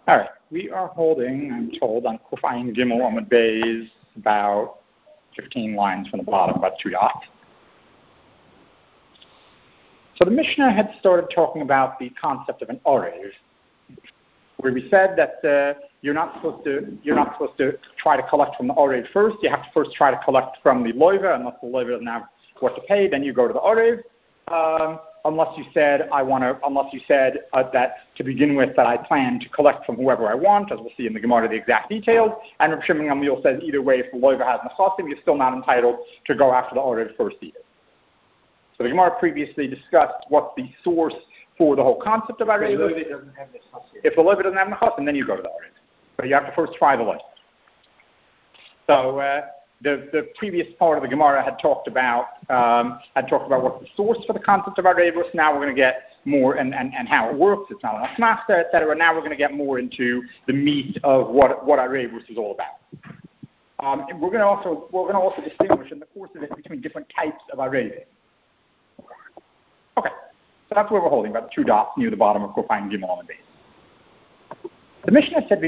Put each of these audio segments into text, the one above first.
All right, we are holding, I'm told, on Kufayin Gimel Amud Beis, about 15 lines from the bottom, about 2 dots. So the Mishnah had started talking about the concept of an orev, where we said that you're not supposed to try to collect from the orev first. You have to first try to collect from the loiva, unless the loiva doesn't have what to pay. Then you go to the orev. Unless you said that to begin with that I plan to collect from whoever I want, as we'll see in the Gemara the exact details. And Reb Shimon Gamliel says either way, if the loiva has nechasim, you're still not entitled to go after the orev first either. So the Gemara previously discussed what's the source for the whole concept of orev. If the loiva doesn't have nechasim, then you go to the orev, but you have to first try the loiva. So the previous part of the Gemara had talked about what's the source for the concept of arevus. Now we're going to get more and how it works. It's not an asmachta, etc. Now we're going to get more into the meat of what arevus is all about. We're going to also distinguish in the course of it between different types of arevus. Okay, so that's where we're holding, about the 2 dots near the bottom of Kufayin Gimel Amud Beis. The Mishnah said,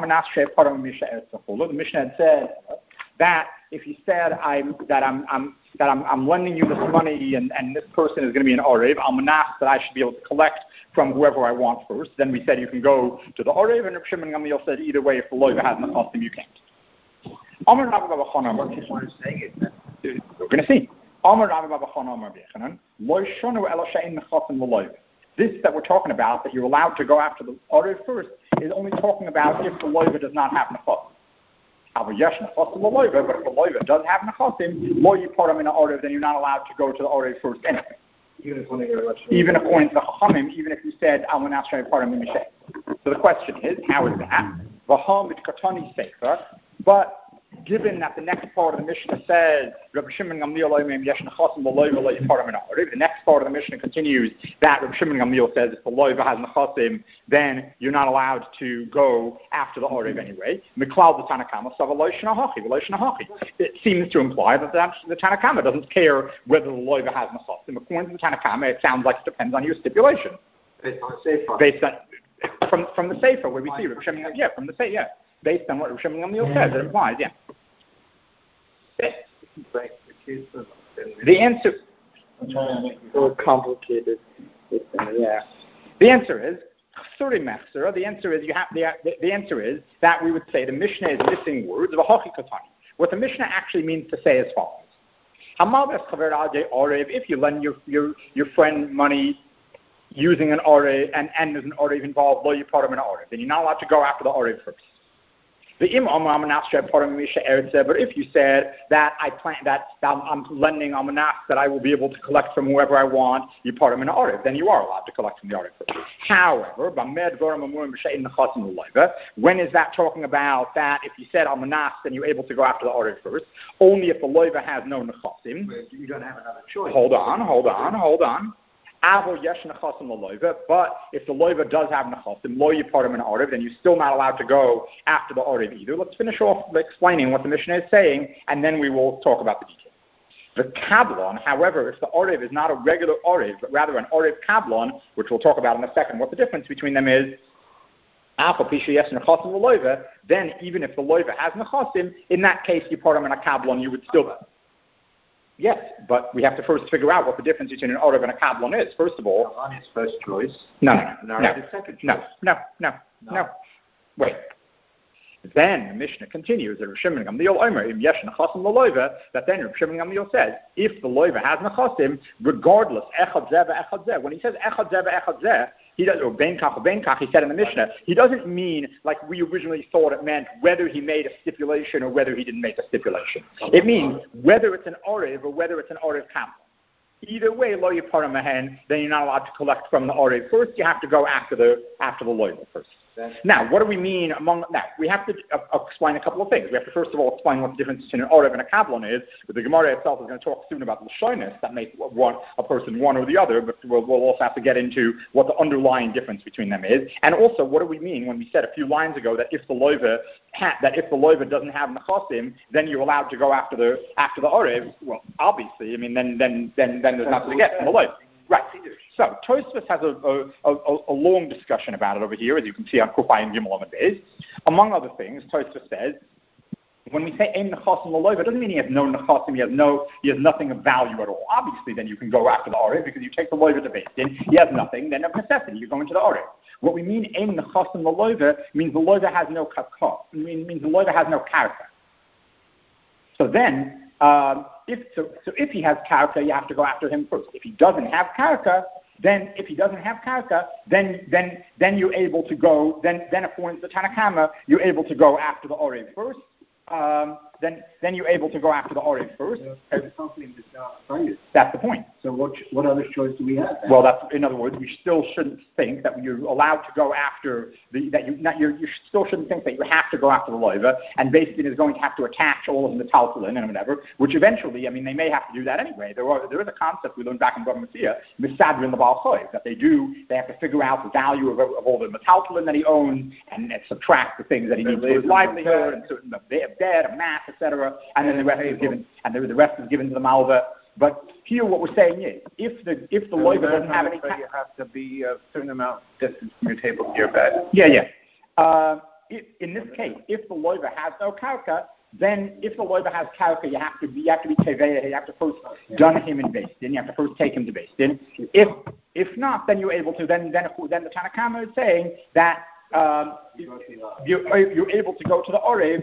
the Mishnah had said that if you said I'm lending you this money and this person is going to be an orev, I'm manas that I should be able to collect from whoever I want first. Then we said you can go to the orev, and Reb Shimon Gamliel said either way, if the loiva has nechasim, you can't. We're going to see. This that we're talking about, that you're allowed to go after the orev first, is only talking about if the loiva does not have nechasim. But if the loiva does have nechasim, lo yiparim in the orev, then you're not allowed to go to the orev first anyway. Even according to the Chachamim, even if you said I will not try yiparim in mishay. So the question is, how is that? V'ham mitkatani sefer, but given that the next part of the Mishnah says, Reb Shimon Gamliel oimim yesh nechasim loiva lo yiparim in orev, the next part of the Mishnah continues that Reb Shimon Gamliel says if the loiva has nechasim, then you're not allowed to go after the orev anyway. Miklal the Tanakama sava lo shnahachi v'lo shnahachi. It seems to imply that the Tanakama doesn't care whether the loiva has nechasim. According to the Tanakama, it sounds like it depends on your stipulation. Based on the sefer. Based on from the sefer where we see Reb Shimon from the sefer, based on what Reb Shimon Gamliel says, it implies, The answer. I'm trying to make it more complicated. The answer is The answer is the answer is that we would say the Mishnah is missing words of a hachi katani. What the Mishnah actually means to say as follows: if you lend your friend money using an orev and there's an orev involved, lo yiparim in an orev, then you're not allowed to go after the orev first. But if you said that I'm lending amanas that I will be able to collect from whoever I want, you part them in an orev, then you are allowed to collect from the orev first. However, when is that talking about that if you said amanas, then you're able to go after the orev first? Only if the loiva has no nechasim. You don't have another choice. Hold on. But if the loiva does have nechasim, lo yiparim in orev, then you're still not allowed to go after the orev either. Let's finish off by explaining what the Mishnah is saying, and then we will talk about the details. The kablon, however, if the orev is not a regular orev, but rather an orev kablon, which we'll talk about in a second, what the difference between them is, then even if the loiva has nechasim, in that case, yiparim in a kablon, you would still... Yes, but we have to first figure out what the difference between an orev and a kablon is. First of all, on his first choice. No. Second choice. No. Wait. Then the Mishnah continues that Reb Shimon Gamliel Omer im yesh nechasim loiva. That then Reb Shimon Gamliel says if the loiva has nechasim, regardless echad zeh, when he says echad zeh, he does, or ben kach, he said in the Mishnah, he doesn't mean like we originally thought it meant whether he made a stipulation or whether he didn't make a stipulation. It means whether it's an orev or whether it's an orev kablon. Either way, lo yiparim mahen, then you're not allowed to collect from the orev first. You have to go after the loiva first. Now, what do we mean we have to explain a couple of things. We have to first of all explain what the difference between an orev and a kablon is. But the Gemara itself is going to talk soon about the lashonis that make a person one or the other. But we'll also have to get into what the underlying difference between them is, and also what do we mean when we said a few lines ago that if the loiva doesn't have nechasim, then you're allowed to go after the orev. Well, obviously, I mean then there's nothing to get from the loiva. Right. So Tosfos has a long discussion about it over here, as you can see on Kufay and Gimel Amud Beis. Among other things, Tosfos says, when we say ein nechasim l'loiva, it doesn't mean he has no nechasim, he has nothing of value at all. Obviously, then you can go after the orev because you take the loiva to Beis Din. He has nothing, then of necessity you go into the orev. What we mean ein nechasim l'loiva means the loiva has no kakah. Means the loiva has no character. So then, if he has character, you have to go after him first. If he doesn't have character, then you're able to go. Then according to the Tanakama, you're able to go after the orev first. Then you're able to go after the orev first. Something that's not valued. That's the point. So what other choice do we have then? Well, in other words, we still shouldn't think that you're allowed to go after you still shouldn't think that you have to go after the loiva, and basically is going to have to attach all of the taltalin and whatever, which eventually, I mean, they may have to do that anyway. There is a concept we learned back in Bava Metzia, misadrin l'bal choiv, that they have to figure out the value of all the metaltalin that he owns and subtract the things that he needs for his livelihood and certain a bed, a mat, etc. And then the rest is given, and the rest is given to the malva. But here, what we're saying is, if the loiva doesn't have any, you have to be a certain amount distance from your table to your bed. Yeah. In this case, if the loiva has no karka, then if the loiva has karka, you have to be teveya. You have to first dun him in Beis Din. You have to first take him to Beis Din. If not, then you're able to. Then the Tanakama is saying that you're able to go to the orev.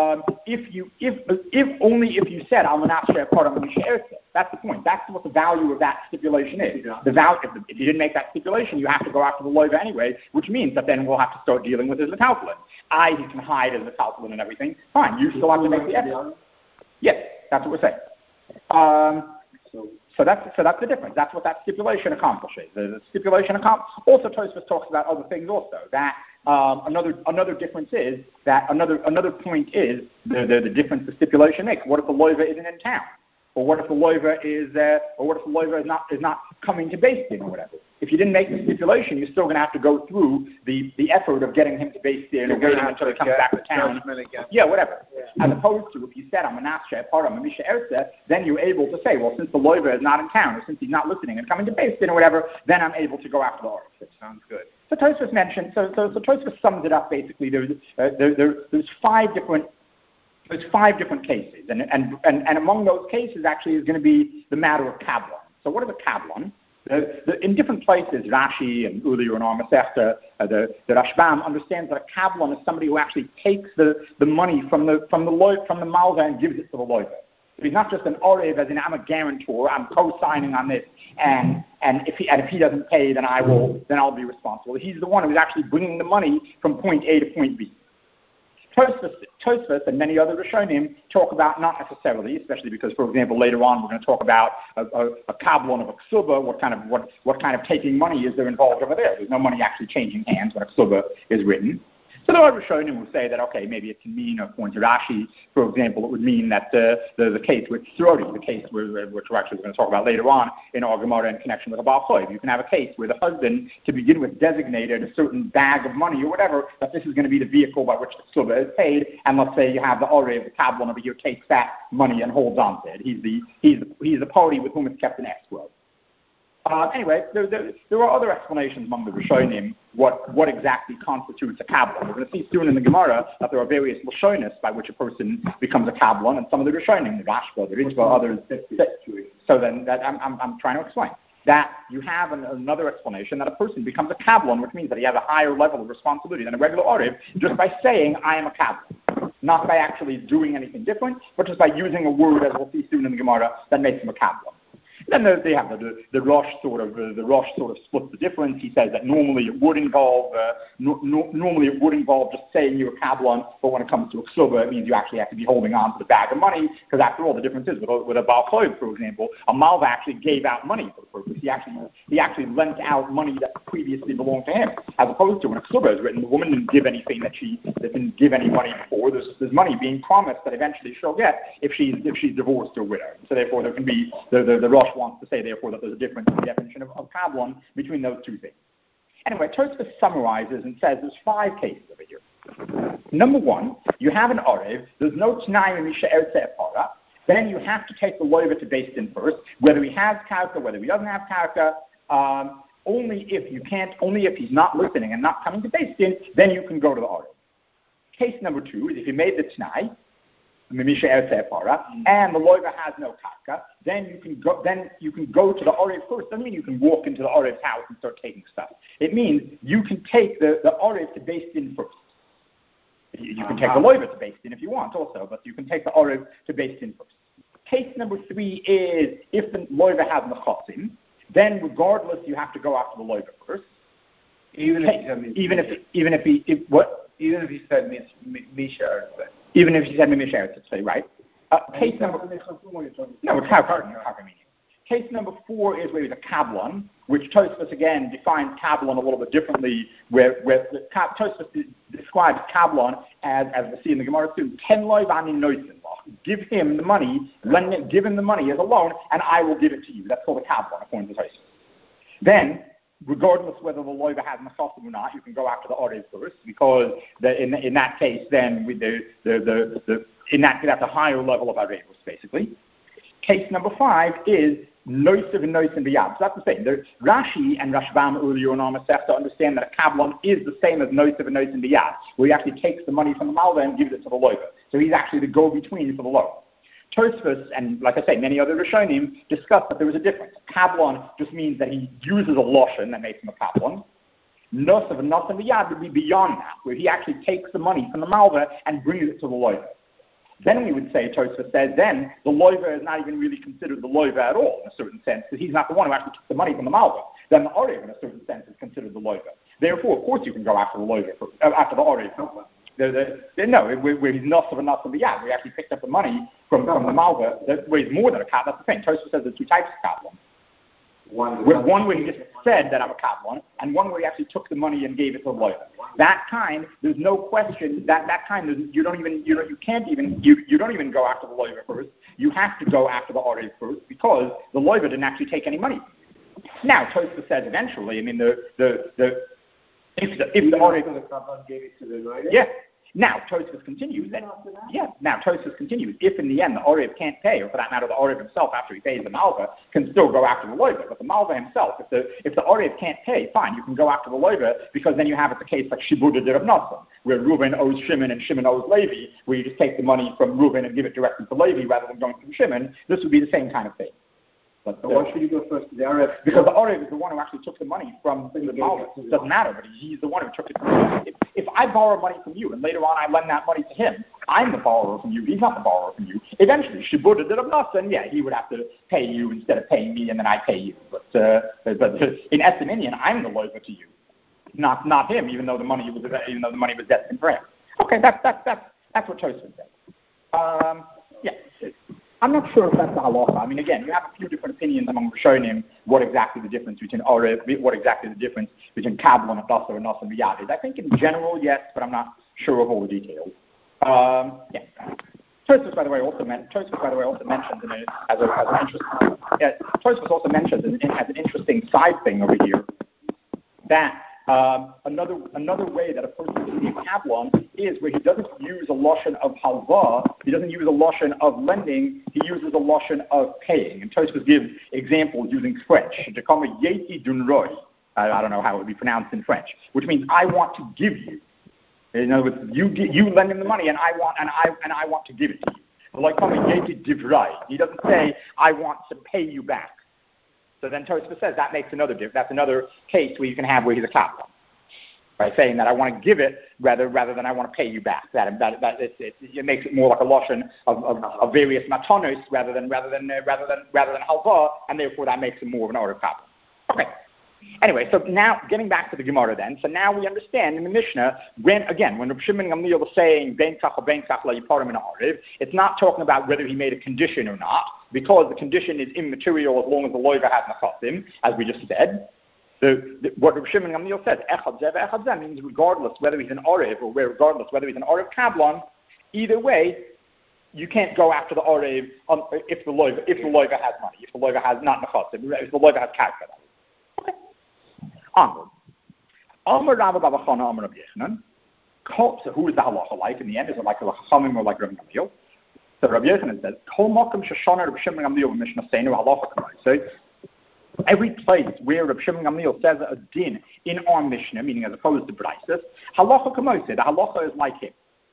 If only if you said al manashe param mishe'erse. That's the point. That's what the value of that stipulation is. The value, if you didn't make that stipulation, you have to go after the loiva anyway, which means that then we'll have to start dealing with his metaltalin. He can hide his metaltalin and everything. Fine, you still have to make the effort. Yes, that's what we're saying. So that's the difference. That's what that stipulation accomplishes. The stipulation also Tosfos talks about other things also. That another difference is that another point is the difference the stipulation makes. What if the loiva isn't in town? Or what if the loiva is not coming to Beis Din or whatever? If you didn't make the stipulation, you're still going to have to go through the effort of getting him to Beis Din and waiting until he comes back to town. Yeah, whatever. As opposed to if you said I'm a Nashe, Param, Misha Erse, then you're able to say, well, since the loiva is not in town, or since he's not listening and coming to Beis Din or whatever, then I'm able to go after the orev. That sounds good. So Tosfos mentioned. So Tosfos sums it up basically. There's five different cases, and among those cases actually is going to be the matter of kablon. So what is a kablon? In different places, Rashi and Uli and our Masechta, the Rashbam understands that a kablon is somebody who actually takes the money from the malva and gives it to the loiva. So he's not just an orev, as in I'm a guarantor, I'm co-signing on this, and if he doesn't pay, then I'll be responsible. He's the one who's actually bringing the money from point A to point B. Tosfos and many other Rishonim talk about not necessarily, especially because, for example, later on we're going to talk about a kablon of a ksuba. What kind of taking money is there involved over there? There's no money actually changing hands when a ksuba is written. So there are Rishonim who say that, okay, maybe it can mean, according to Rashi, for example, it would mean that the case with Srodi, the case which we're actually going to talk about later on in our Gemara in connection with a Baal Choiv. You can have a case where the husband, to begin with, designated a certain bag of money or whatever, that this is going to be the vehicle by which the Suba is paid, and let's say you have the Orev, the Kabbalah over here, takes that money and holds on to it. He's the party with whom it's kept in escrow. Anyway, there are other explanations among the Rishonim what exactly constitutes a Kabbalah. We're going to see soon in the Gemara that there are various Lashonis by which a person becomes a Kabbalah, and some of the Rishonim, the Rashba, the Ritva, others. So then I'm trying to explain that you have another explanation that a person becomes a Kabbalah, which means that he has a higher level of responsibility than a regular Orev just by saying, I am a Kabbalah. Not by actually doing anything different, but just by using a word, as we'll see soon in the Gemara, that makes him a Kabbalah. Then they have the Rosh sort of splits the difference. He says that normally it would involve just saying you're a Kabbalah, but when it comes to a ksuba, it means you actually have to be holding on to the bag of money, because after all, the difference is with a Baal Choiv, for example, a malva actually gave out money for the purpose. He actually lent out money that previously belonged to him, as opposed to when a ksuba is written, the woman didn't give anything that didn't give any money before. There's money being promised that eventually she'll get if she's divorced or widowed. So therefore, there can be the Rosh wants to say, therefore, that there's a difference in the definition of Kabbalah between those two things. Anyway, Tosfos summarizes and says there's 5 cases over here. Number 1, you have an Orev, there's no T'nai Misha Ertzeh Para, then you have to take the loiva to Beis Din first, whether he has karka, whether he doesn't have karka, Only if he's not listening and not coming to Beis Din, then you can go to the Orev. Case number 2 is if you made the T'nai, and the loiva has no karka, then you can go to the Orev first. Doesn't mean you can walk into the Orev's house and start taking stuff. It means you can take the Orev to Beis Din first. You can take the loiva to Beis Din if you want also, but you can take the Orev to Beis Din first. Case number 3 is if the loiva has nechasim, then regardless you have to go after the loiva first. Even if he said Misha, right? Case number it's Hakar. Case number 4 is where he's a Kablon, which Tosfos again defines Kablon a little bit differently, where Tosfos describes Kablon as we see in the Gemara too, Ten loiv ani noisin. Give him the money, give him the money as a loan, and I will give it to you. That's called a Kablon, according to Tosfos. Then, regardless whether the loiva has nechasim or not, you can go after the Orev first, because in that case, then that's a higher level of Arevus, basically. Case number 5 is Noisiv and Noisim B'Yad. So that's the same. Rashi and Rashbam earlier on Masechta understand that a Kablon is the same as Noisiv and Noisim B'Yad, where he actually takes the money from the Malva and gives it to the loiva. So he's actually the go-between for the loan. Tosfos, and like I say, many other Rishonim discuss that there is a difference. Kablon just means that he uses a loshen that makes him a Kablon. Noisiv and Noisim B'Yad would be beyond that, where he actually takes the money from the Malva and brings it to the loiva. Then we would say, Tosfos says, then the loiva is not even really considered the loiva at all, in a certain sense, because he's not the one who actually took the money from the Malva. Then the Orev, in a certain sense, is considered the loiva. Therefore, of course, you can go after the loiva, after the Orev. Where he's Nosav and Nosav B'Yad, where he actually picked up the money from the Malva, that weighs more than a Kablon. That's the thing. Tosfos says there's 2 types of Kablon. One where he just said that I'm a Kablon, and one where he actually took the money and gave it to the loiva. That kind, there's no question. That kind, you don't even go after the loiva first. You have to go after the Orev first, because the loiva didn't actually take any money. Now, Tosfos says eventually. I mean, if the Orev gave it to the loiva. Yeah. Now, Tosfos continues. Tosfos continues. If in the end the Orev can't pay, or for that matter, the Orev himself, after he pays the Malva, can still go after the loiva. But the Malva himself, if the Orev can't pay, fine, you can go after the loiva, because then you have the case like Shibuda did of Nassam, where Reuben owes Shimon and Shimon owes Levi, where you just take the money from Reuben and give it directly to Levi rather than going through Shimon. This would be the same kind of thing. But why should you go first to the Orev? Because the Orev is the one who actually took the money from the Malva. It doesn't matter, but he's the one who took it. If I borrow money from you and later on I lend that money to him, I'm the borrower from you. He's not the borrower from you. Eventually, Shibuda did enough, then he would have to pay you instead of paying me, and then I pay you. But in Estiminian, I'm the loiva to you, not him, even though the money was destined for him. Okay, that's what Tosfos said. I'm not sure if that's the halacha. I mean, again, you have a few different opinions among Rishonim what exactly the difference between Kablon and Dasa and Nosav B'Yad is. I think in general, yes, but I'm not sure of all the details. Tosfos, by the way, also mentions as an interesting side thing over here that another way that a person can be a Kablon is where he doesn't use a lashon of halva, he doesn't use a lashon of lending, he uses a lashon of paying. And Tosfos gives examples using French. Dekama yeti dunroi. I don't know how it would be pronounced in French, which means I want to give you. In other words, you lend him the money, and I want to give it to you. Like yeti divrai. He doesn't say I want to pay you back. So then Tosfos says that's another case where you can have where he's a Kablon, by saying that I want to give it rather than I want to pay you back. It makes it more like a lashon of various matanos rather than halva, and therefore that makes it more of an order Kablon. Okay. Anyway, so now getting back to the Gemara then. So now we understand in the Mishnah when Reb Shimon Gamliel was saying ben kach or ben kach la yiparim in Arev, it's not talking about whether he made a condition or not, because the condition is immaterial as long as the loiva has nechasim, as we just said. What Reb Shimon Gamliel says, echad zeh ve'echad zeh, means regardless whether he's an Arev or regardless whether he's an Arev Kablon, either way, you can't go after the Arev if the loiva has money, if the loiva has not nechasim, if the loiva has karka. Onward. Amar Rabba Baba Chana Amar Rabbi Yochanan. So who is the halacha like in the end? Is it like a Chachamim or like Rabbi Gamliel? So Rabbi Yochanan says, Kol Makom Sheshana Rabbi Shimon Gamliel Mishnah Seinu Halacha Kamai. So every place where Reb Shimon Gamliel says a din in our Mishnah, meaning as opposed to Braisos, halacha kamoise, the halacha is like him.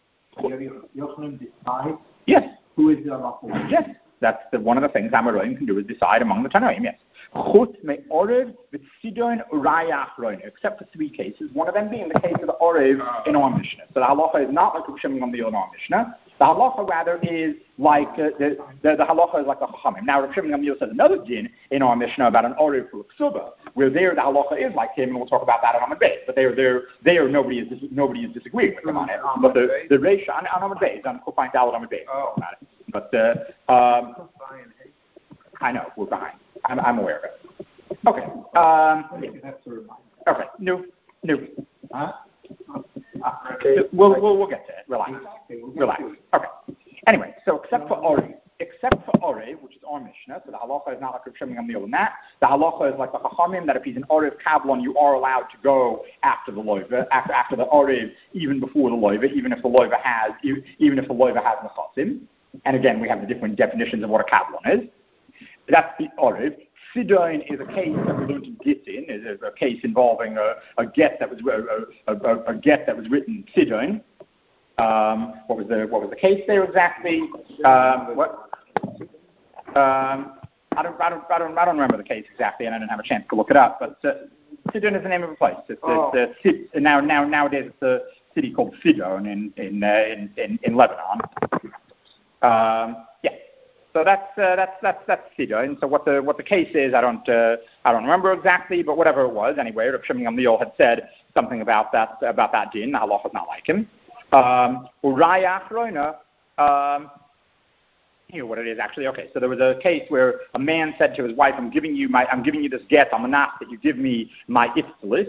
Yes. Who is the halacha? Yes. That's one of the things Amoraim can do is decide among the Tanoim, yes. Chut me'orev v'tzidon uraya achroina, except for three cases, one of them being the case of the orev in our Mishnah. So the halacha is not like Reb Shimon Gamliel in our Mishnah. The halacha rather is like the halacha is like a chachamim. Now Reb Shimon Gamliel says another din in our Mishnah about an orev for a ksuba, where there the halacha is like him, and we'll talk about that on Amud Beis. But there nobody is disagreeing with him on it. But the reisha on Amud Beis, on Kufay Daled Amud Beis. But I know we're behind. I'm aware of it. Okay. Okay. No. Huh? We'll get to it. Relax. Okay. Anyway, so except for Orev, which is our Mishnah, so the halacha is not like Reb Shimon Gamliel in that. The halacha is like the Chachamim, that if he's an Orev Kablon, you are allowed to go after the loiva, after the Orev, even before the loiva, even if the loiva has nechasim. And again, we have the different definitions of what a Kablon is. That's the Orev. Sidon is a case that we learned in Gittin, is a case involving a get that was written Sidon. What was the case there exactly? What? I don't remember the case exactly, and I didn't have a chance to look it up. But Sidon is the name of a place. Nowadays it's a city called Sidon in Lebanon. Yeah. So that's Sidon. So what the case is, I don't remember exactly, but whatever it was, anyway, Reb Shimon Gamliel had said something about that din. The halacha is not like him. Uraya Achroina, you know what it is actually. Okay, so there was a case where a man said to his wife, "I'm giving you this get. I'm enough that you give me my iftalis,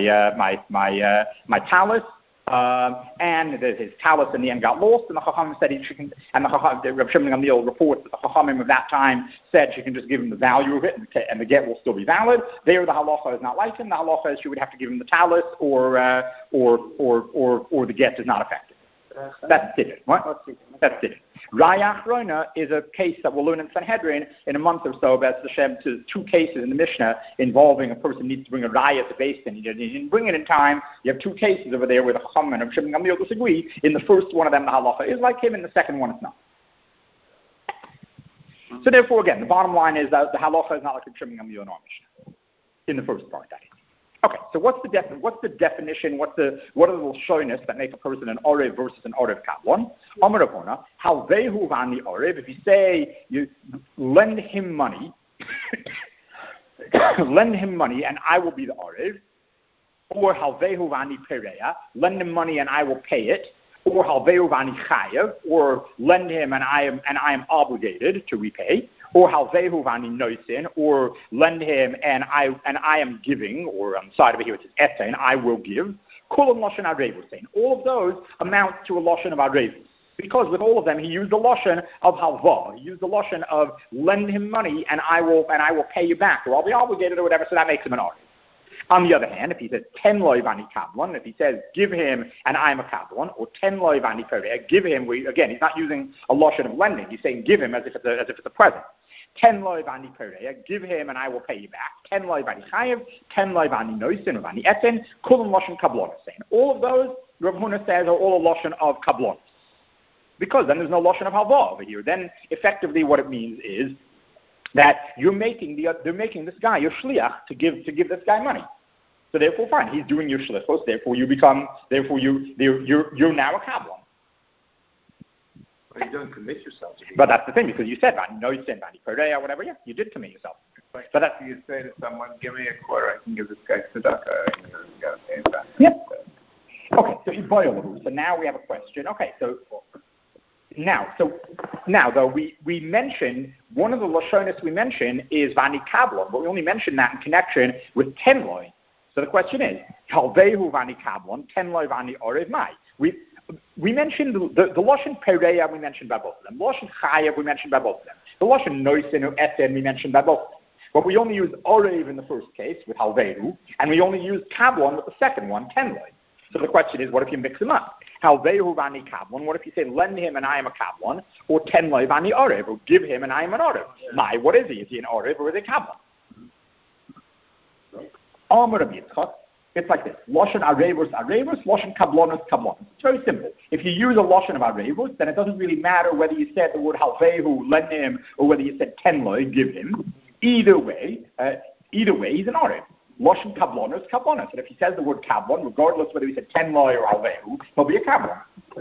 my talus." And his talus in the end got lost, and the Chachamim said Reb Shimon Gamliel reports that the Chachamim of that time said she can just give him the value of it, and the get will still be valid. There, the halacha is not like him. The halacha is she would have to give him the talus, or the get is not effective. That's Sidon. What? That's Sidon. Raya Achroina is a case that we'll learn in Sanhedrin in a month or so. B'ez Hashem, to two cases in the Mishnah involving a person needs to bring a raya to Beis Din. He didn't bring it in time. You have two cases over there where the Chacham and Reb Shimon Gamliel disagree. In the first one of them, the halacha is like him. In the second one, it's not. So therefore, again, the bottom line is that the halacha is not like Reb Shimon Gamliel in our Mishnah. In the first part, that is. Okay, so what's the definition? What are the little shoyness that make a person an orev versus an orev kablon? Amar Ravona, halvehu v'ani orev. If you say you lend him money, and I will be the orev, or halvehu v'ani pereya, lend him money and I will pay it, or halvehu v'ani chayev, or lend him and I am obligated to repay. Or halvehu v'ani noisin, or lend him and I am giving, or on the side of it here it says etain, I will give. Kulam lashon arevusein. All of those amount to a lashon of arevus, because with all of them he used the lashon of halva. He used the lashon of lend him money and I will pay you back, or I'll be obligated or whatever. So that makes him an orev. On the other hand, if he says ten loy v'ani kablon, if he says give him and I am a kablon, or ten loy v'ani pereh, give him. Again, he's not using a lashon of lending. He's saying give him as if it's a present. 10 loy v'ani pereya, give him and I will pay you back. 10 loy v'ani chayev, 10 loy v'ani noisin or v'ani etin, kulam lashon kablonis. All of those, Rav Huna says, are all a lashon of kablonis. Because then there's no lashon of halva over here. Then effectively what it means is that they're making this guy your shliach to give this guy money. So therefore, fine, he's doing your shlichos. Therefore, you're now a kablon. You don't commit yourself to it. But that's the thing, because you said v'ani noisin, v'ani pereya, whatever. Yeah, you did commit yourself. But that's you say to someone, give me a quarter, I can give this guy tzedakah, and you got to pay it back. Yeah. Okay, so now we have a question. Okay, so now though we mentioned one of the lashonis we mentioned is v'ani kablon, but we only mentioned that in connection with 10 loy. So the question is, halvehu v'ani kablon, 10 loy v'ani orev mai. We mentioned the lashon pereya, we mentioned by both of them. Lashon chayev, we mentioned by both of them. The lashon noisin or eten, we mentioned by both of them. But we only used orev in the first case with halvehu, and we only used kablon with the second one, 10 loy. So the question is, what if you mix them up? Halvehu v'ani kablon. What if you say lend him and I am a kablon, or 10 loy v'ani orev, or give him and I am an orev? What is he? Is he an orev or is he a kablon? Amar Rabbi Yitzchak, it's like this. Lashon arevus, arevus, lashon kablonos, kablonos. It's very simple. If you use a lashon of arevus, then it doesn't really matter whether you said the word halvehu, lend him, or whether you said tenloi, give him. Either way, he's an arev. Lashon kablonos, kablonos. And if he says the word kablon, regardless whether he said tenloi or halvehu, he'll be a kablon.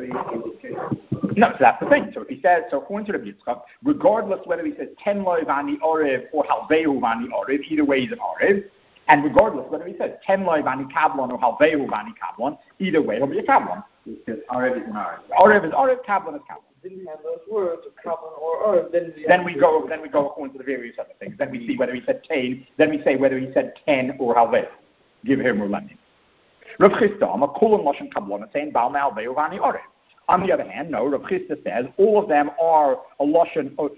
No, so that's the thing. So if he says, so according to Rabbi Yitzchak, regardless whether he says tenloi vani arev or halvehu vani arev, either way he's an arev. And regardless whether he says tenloi vani kablon or halvehu vani kablon, either way he'll be a kablon. Because arev is an arev. Arev is arev, kablon is kablon. Didn't have those words of kablon or arev. Then we go according to the various other things. Then we see whether he said tain. Then we say whether he said ten or halvehu. Give him or lend him. Rav Chisda, a kolon lashon kablon, saying bal me halvehu vani arev. On the other hand, no. Rav Chisda says all of them are a lashon of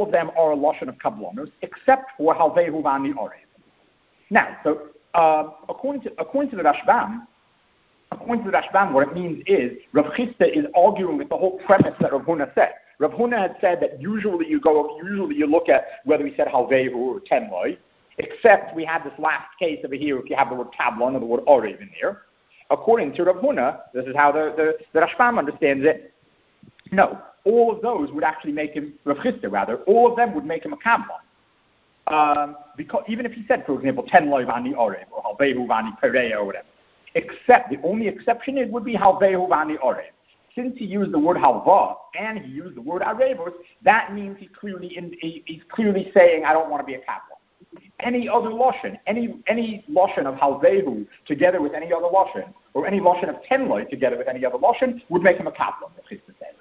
kablonos except for halvehu vani arev. Now, so according to the Rashbam, what it means is Rav Chisda is arguing with the whole premise that Rav Huna said. Rav Huna had said that usually you look at whether he said halvehu or tenloi, except we had this last case over here if you have the word kablon or the word arev in there. According to Rav Huna, this is how the Rashbam understands it. No, all of those would actually make him Rav Chisda rather. All of them would make him a kablon. Because even if he said, for example, tenloi vani arev or halvehu vani pereya or whatever, except the only exception it would be halvehu vani arev. Since he used the word halva and he used the word arevos, that means he's clearly saying, I don't want to be a kablon. Any other lashon, any lashon of halvehu together with any other lashon, or any lashon of tenloi together with any other lashon would make him a kablon. Rav Chisda said.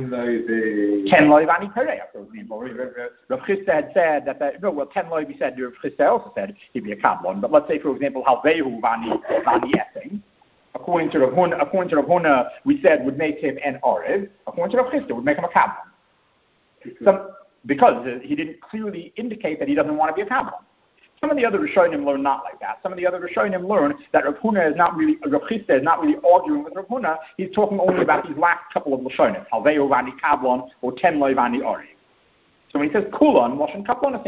Tenloi vani pereya, for example. Rav Chisda had said that tenloi we said. Rav Chisda also said he'd be a kablon. But let's say, for example, halvehu vani esing. According to Rav Huna, we said would make him an arev. According to Rav Chisda, would make him a kablon. Because he didn't clearly indicate that he doesn't want to be a kablon. Some of the other Rishonim learn not like that. Some of the other Rishonim learn that Rav Chisda is not really arguing with Rav Huna. He's talking only about these last couple of Rishonim, halvehu vani kablon or tenloi vani arev. So when he says kulon, lashon kablon,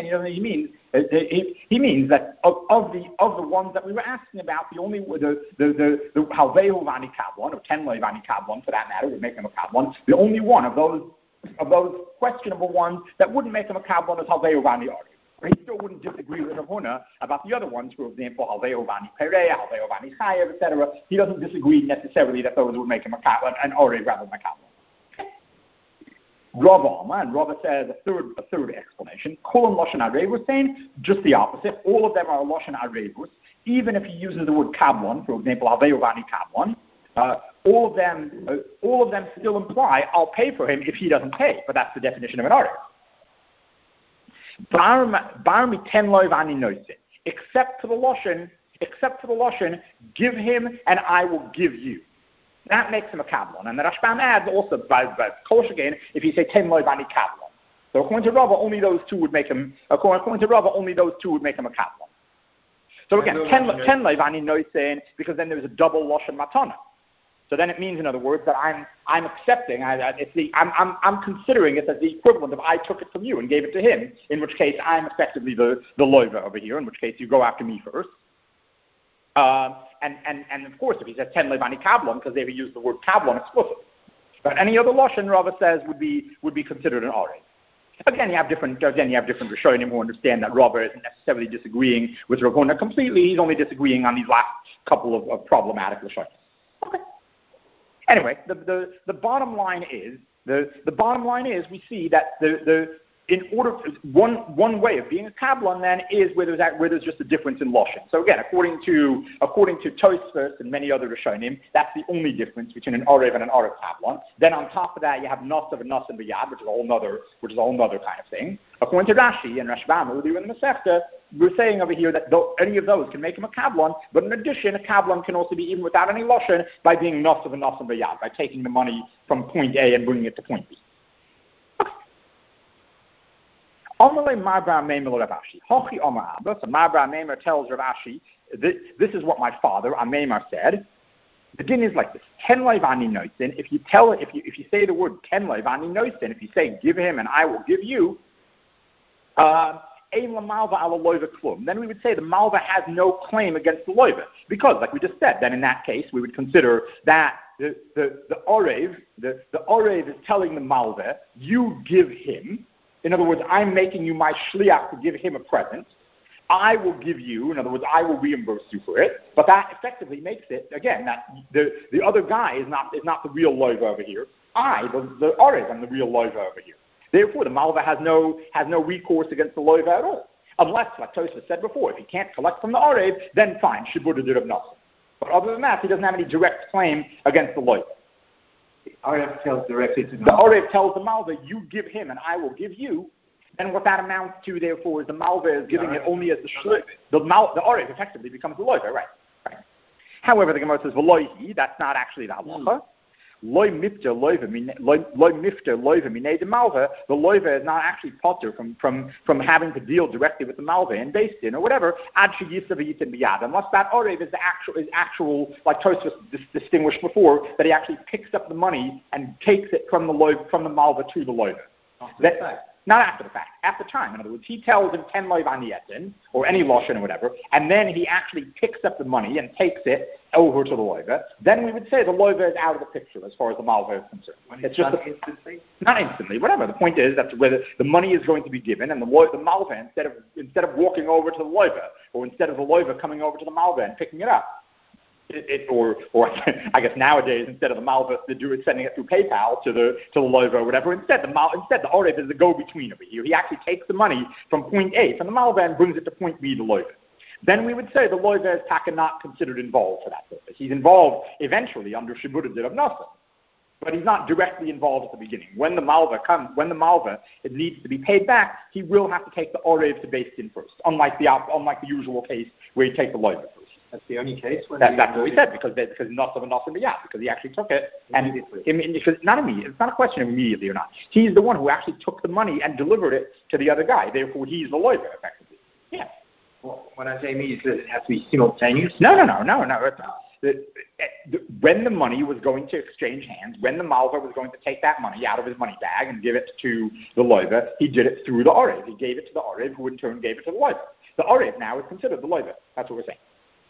he means that of the ones that we were asking about, the halvehu vani kablon or tenloi vani kablon, for that matter, would make him a kablon. The only one of those questionable ones that wouldn't make him a kablon is halvehu vani arev. He still wouldn't disagree with Rav Huna about the other ones, for example, halvehu vani pereya, halvehu vani chayev, etc. He doesn't disagree necessarily that those would make him an arev rather than a kablon. Rava Amar, and Rava says a third explanation. Kolon lashon arevus, saying just the opposite. All of them are lashon arevus. Even if he uses the word kablon, for example, halvehu vani kablon, all of them still imply I'll pay for him if he doesn't pay. But that's the definition of an arev. Bar mi tenloi vani noisin, except for the lashon, give him and I will give you. That makes him a kablon. And the Rashbam adds also by Kolosh again if you say tenloi vani kablon. So according to Rava, only those two would make him. According to Rava, only those two would make him a kablon. So again, tenloi vani noisin, because then there's a double lashon matana. So then it means, in other words, that I'm accepting. I'm considering it as the equivalent of I took it from you and gave it to him. In which case, I'm effectively the loiva over here. In which case, you go after me first. And of course, if he says tenloi vani kablon, because they use the word kablon explicitly. But any other lashon, Rava says, would be considered an arev. Again, you have different Rishonim who understand that Rava isn't necessarily disagreeing with Rav Huna completely. He's only disagreeing on these last couple of problematic Rishonim. Okay. Anyway, the bottom line is we see that one way of being a kablon then is where there's just a difference in lashon. So again, according to Tosfos and many other Rishonim, that's the only difference between an arev and an arev kablon. Then on top of that, you have nosav and nosav b'yad, which is a whole other kind of thing. According to Rashi and Rashbam, earlier in the Masechta, we're saying over here that any of those can make him a kablon, but in addition, a kablon can also be even without any lashon by being nosav and nosav b'yad, by taking the money from point A and bringing it to point B. Amalei Marbra Meimer Rav Ashi. Hochi Omar Abba. So Marbra Meimer tells Rav Ashi, this is what my father Ameimer said. The din is like this: Tenloi vani noisin. If you say the word tenloi vani noisin, if you say give him and I will give you, ein lamalva ala loiva klum. Then we would say the malva has no claim against the loiva. Because, like we just said, then in that case, we would consider that the orev is telling the malva, you give him, in other words, I'm making you my shliach to give him a present. I will give you, in other words, I will reimburse you for it. But that effectively makes it, again, that the other guy is not the real loiva over here. The orev, I'm the real loiva over here. Therefore, the malva has no recourse against the loiva at all. Unless, like Tosfos said before, if he can't collect from the orev, then fine, shibuda did of nothing. But other than that, he doesn't have any direct claim against the loiva. The Orev tells directly to the Orev tells the malva, you give him and I will give you. Then what that amounts to, therefore, is the malva is giving it only as the shliach. The orev effectively becomes the loiva, right? However, the Gemara says, v'loihi, that's not actually the halacha. Loi mifter loiva minei de malva. The loiva is not actually potter from having to deal directly with the malva and based in or whatever. Ad sheyisav biyad, unless that orev is actual, like Tosfos distinguished before, that he actually picks up the money and takes it from the malva to the loiva. Not after the fact, at the time. In other words, he tells him 10 loiv aniyetin, or any loshen or whatever, and then he actually picks up the money and takes it over to the loiva. Then we would say the loiva is out of the picture as far as the malva is concerned. It's just instantly? Not instantly, whatever. The point is that whether the money is going to be given, and the malva, instead of walking over to the loiva, or instead of the loiva coming over to the malva and picking it up, or I guess nowadays, instead of the malva sending it through PayPal to the loiva or whatever, instead the orev is the go-between over here. He actually takes the money from point A, from the malva, and brings it to point B, the loiva. Then we would say the loiva is not considered involved for that purpose. He's involved eventually under shibuda did of nothing, but he's not directly involved at the beginning. When the malva it needs to be paid back, he will have to take the orev to Beis Din first, unlike the usual case where you take the loiva first. That's the only case? That's what we said, because not of nothing beyond, because he actually took it. And because not immediately, it's not a question of immediately or not. He's the one who actually took the money and delivered it to the other guy. Therefore, he's the loiva, effectively. Yeah. Well, when I say immediately, does it have to be simultaneous? No. When the money was going to exchange hands, when the malva was going to take that money out of his money bag and give it to the loiva, he did it through the orev. He gave it to the orev, who in turn gave it to the loiva. The orev now is considered the loiva. That's what we're saying.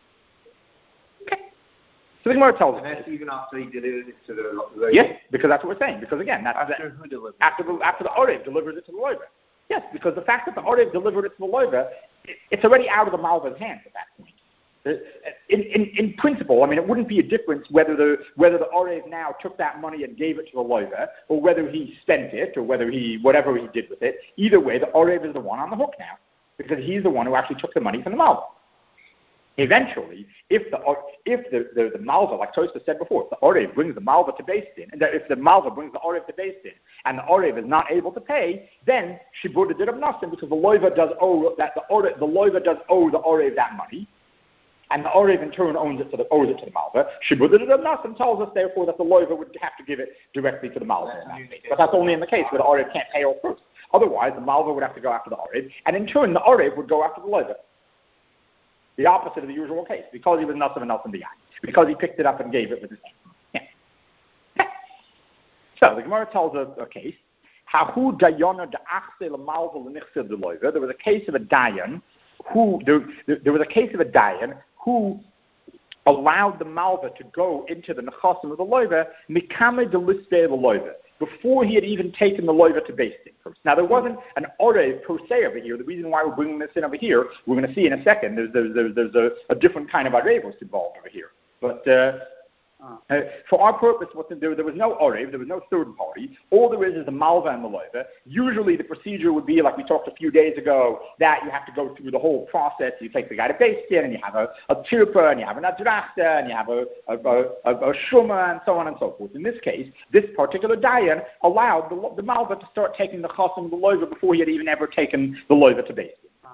So the Gemara tells us. And that's even after he delivered it to the loiva? Yes, because that's what we're saying. Because again, Who delivered it? After the orev delivers it to the loiva. Yes, because the fact that the orev delivered it to the loiva, it's already out of the malva's hands at that point. In principle, I mean, it wouldn't be a difference whether the orev now took that money and gave it to the loiva, or whether he spent it, or whatever he did with it. Either way, the orev is the one on the hook now, because he's the one who actually took the money from the malva. Eventually, if the malva, like Tosfos said before, if the orev brings the malva to Beis Din, and if the malva brings the orev to Beis Din, and the orev is not able to pay, then shibuda did of nothing, because the loiva does owe the orev that money, and the orev in turn owes it to the malva. Shibuda did of nothing tells us therefore that the loiva would have to give it directly to the malva in that case. But that's only in the case where the orev can't pay all first. Otherwise, the malva would have to go after the orev, and in turn the orev would go after the loiva. The opposite of the usual case, because he was nothing beyond, because he picked it up and gave it with his hand. Yeah. So the Gemara tells a case. There was a case of a dayan who allowed the malva to go into the nechasim of the loiva mikame delispe the loiva, before he had even taken the loiva to Beis Din first. Now, there wasn't an orev per se over here. The reason why we're bringing this in over here, we're going to see in a second, there's a different kind of arevos involved over here. But for our purpose, there was no orev, there was no third party. All there is the malva and the loiva. Usually the procedure would be, like we talked a few days ago, that you have to go through the whole process. You take the guy to Beis Din, and you have a tirpa, and you have an adrachta, and you have a shuma, and so on and so forth. In this case, this particular dayan allowed the malva to start taking the chasim of the loiva before he had even ever taken the loiva to Beis Din.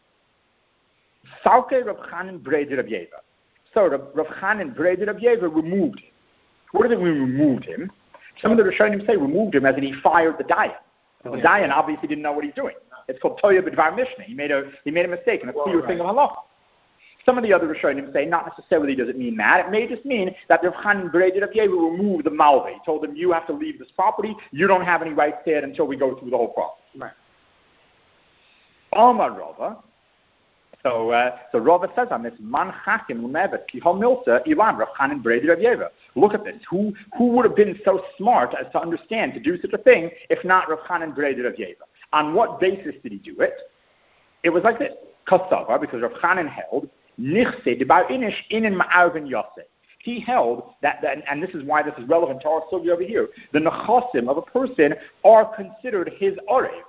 Salke Reb Chanan Breder Reb Yeva. So Rav Chanan Breder Reb Yeva removed him. What does it mean removed him? Some of the Rishonim say removed him as in he fired the dayan. The dayan obviously didn't know what he's doing. It's called Toya B'Dvar Mishnah. He made a mistake in a clear thing of halacha. Some of the other Rishonim say not necessarily does it mean that. It may just mean that Rav Chanan Breder Reb Yeva removed the malva. He told him, you have to leave this property. You don't have any rights to it until we go through the whole process. Right. Amar Rava. So Rava says on this, Man Chakim L'Mevet Kihal Milta Ilan Rav Chanan Breder Rav Yeva. Look at this. Who would have been so smart as to understand to do such a thing if not Rav Chanan Breder Rav Yeva? On what basis did he do it? It was like this. Kasavar, because Rav Chanan held Nichse Debar Inish Inin Ma'arvin Yoseh. He held that, and this is why this is relevant to our story over here, the nechasim of a person are considered his orev.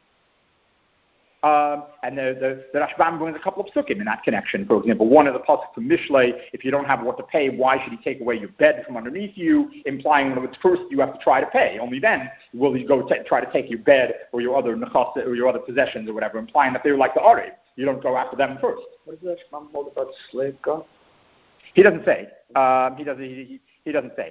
And the Rashbam brings a couple of psukim in that connection. For example, one of the pasuk from Mishlei, if you don't have what to pay, why should he take away your bed from underneath you? Implying that it's first you have to try to pay. Only then will he go try to take your bed or your other nechasim or your other possessions or whatever, implying that they're like the orev. You don't go after them first. What does Rashbam hold about slave go? He doesn't say. He doesn't say.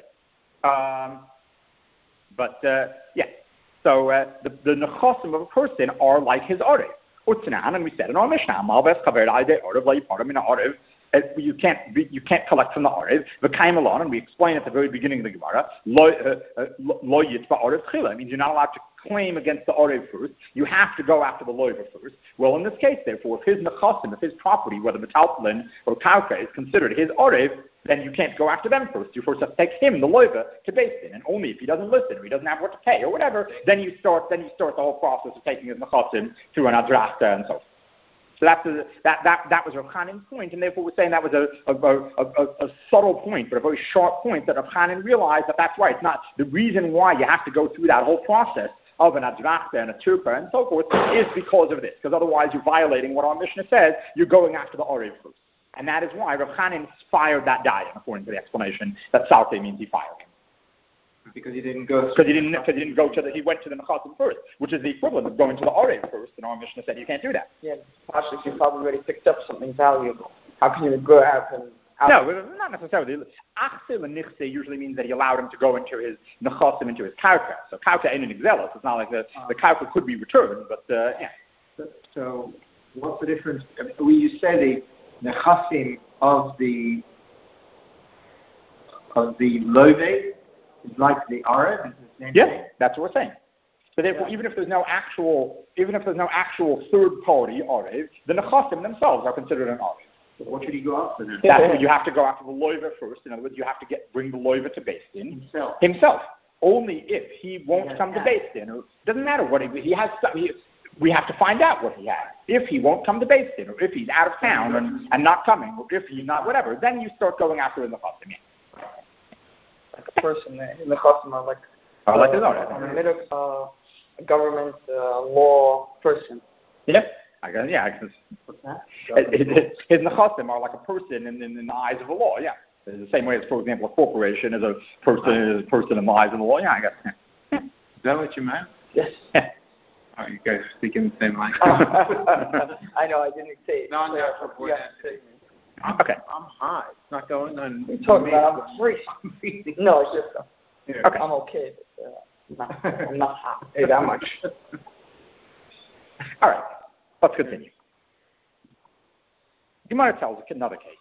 Yeah. So the nechasim of a person are like his orev. Utzanan, and we said in our Mishnah, Malves Kaver Ide Orev Leiparim in Orev. You can't collect from the orev. V'kaim alon, and we explained at the very beginning of the Gemara, lo yitba orev chila. It means you're not allowed to claim against the orev first. You have to go after the loiva first. Well, in this case, therefore, if his nechasim, if his property, whether metaltalin or karka, is considered his orev, then you can't go after them first. You first have to take him, the loiva, to Beis Din, and only if he doesn't listen or he doesn't have what to pay or whatever, then you start the whole process of taking his nechasim through an adrachta and so forth. So that was Rav Chanan's point, and therefore we're saying that was a subtle point, but a very sharp point that Rav Chanan realized that that's right. It's not the reason why you have to go through that whole process of an adrachta and a turpa and so forth is because of this, because otherwise you're violating what our Mishnah says. You're going after the orev first, and that is why Rav Chanan fired that dayan, according to the explanation that Salte means he fired him. Because he didn't go. He went to the nechasim first, which is the equivalent of going to the orev first. And our Mishnah said you can't do that. Yeah, actually, you probably already picked up something valuable. How can you go out and? No, not necessarily. Achsil and nichse usually means that he allowed him to go into his nechasim, into his karka. So karka ain't an exelos. It's not like the karka could be returned, but yeah. So what's the difference? You say the nechasim of the love is like the arev. Yeah, that's what we're saying. So therefore, even if there's no actual third party arev, the nechasim themselves are considered an arev. So what should he go after then? That's what you have to go after the loiva first. In other words, you have to bring the loiva to Beis Din himself. Only if he won't come to Beis Din, or doesn't matter what he has. We have to find out what he has. If he won't come to Beis Din, or if he's out of town and not coming, or if he's not whatever, then you start going after the nechasim. Like a person in the nechasim are like a government law person. Yeah. I guess. What's that? His nechasim are like a person in the eyes of the law. Yeah, the same way as, for example, a corporation is a person in the eyes of the law. Yeah, I guess. Is that what you meant? Yes. Oh, you guys speak in the same language. I know. I didn't say it. No. Okay. I'm high. It's not going on. You're talking about I'm free. No, it's just okay. I'm okay. But, I'm not hot. Hey, that much. All right. Let's continue. Gemara tells another case.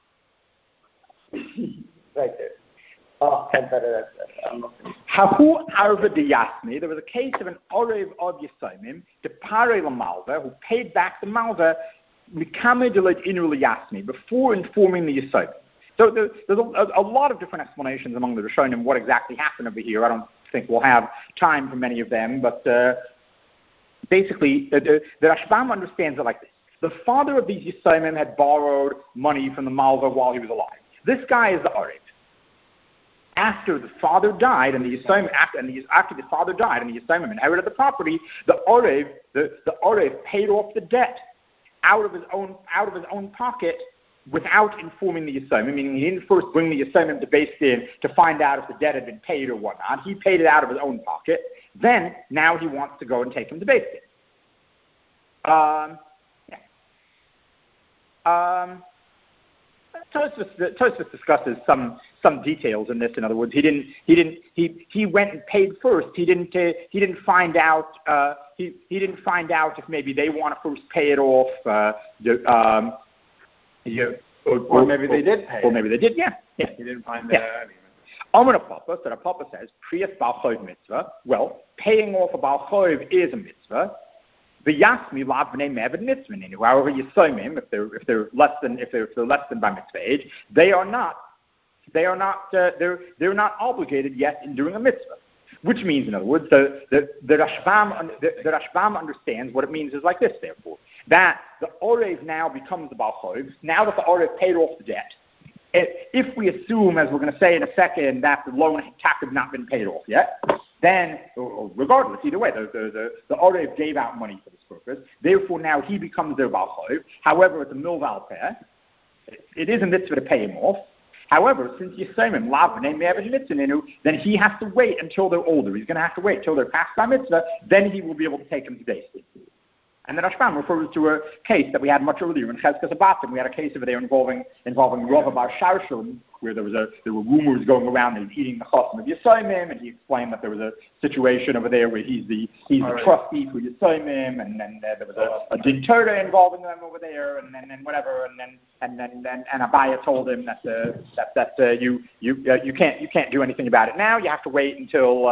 Right there. Oh, I better. Hahu arva de yasmi. There was a case of an orev of Yisomim, de pare la malva, who paid back the malva mikame delayed inul yasmi before informing the Yisomim. So there's a lot of different explanations among the Rishonim what exactly happened over here. I don't think we'll have time for many of them, but basically, the Rashbam understands it like this. The father of these Yisomim had borrowed money from the Malva while he was alive. This guy is the Orev. After the father died, and the Yisomim, after the father died, and the Yisomim inherited the property, the Orev paid off the debt out of his own pocket without informing the Yisomim, meaning he didn't first bring the Yisomim to Beis Din to find out if the debt had been paid or whatnot. He paid it out of his own pocket. Then, now he wants to go and take him to Beis Din. Tosfos discusses some details in this. In other words, he went and paid first. He didn't find out. He didn't find out if maybe they want to first pay it off. Or maybe they did pay. Or maybe they did. Yeah. He didn't find that out even. Amar Papa, so the Papa says, Priyas Baal Chayv mitzvah. Well, paying off a Baal Chayv is a mitzvah. V'yasmi lavnei mevad mitzvah. However, Yisomim, if they're less than bar mitzvah age, they're not obligated yet in doing a mitzvah. Which means, in other words, the Rashbam understands what it means is like this. Therefore, that the Orev now becomes the Baal Chayv. Now that the Orev paid off the debt, if we assume, as we're going to say in a second, that the loan had not been paid off yet, then, regardless, either way, the Orev gave out money for this purpose. Therefore, now he becomes their Baal Chayv. However, it's a milval peh. It is a mitzvah to pay him off. However, since Yisomim lavnei mevad mitzvah, then he has to wait until they're older. He's going to have to wait until they're past bar mitzvah. Then he will be able to take them to base. And the Rashbam refers to a case that we had much earlier in Chezkas Abatim. We had a case over there involving Rava bar Sharshum, where there were rumors going around that he's eating the chasam of Yisomim, and he explained that there was a situation over there where he's the trustee for Yisomim, and then there was a din Torah involving them over there, and then whatever, and Abaya told him that you can't do anything about it now. You have to wait until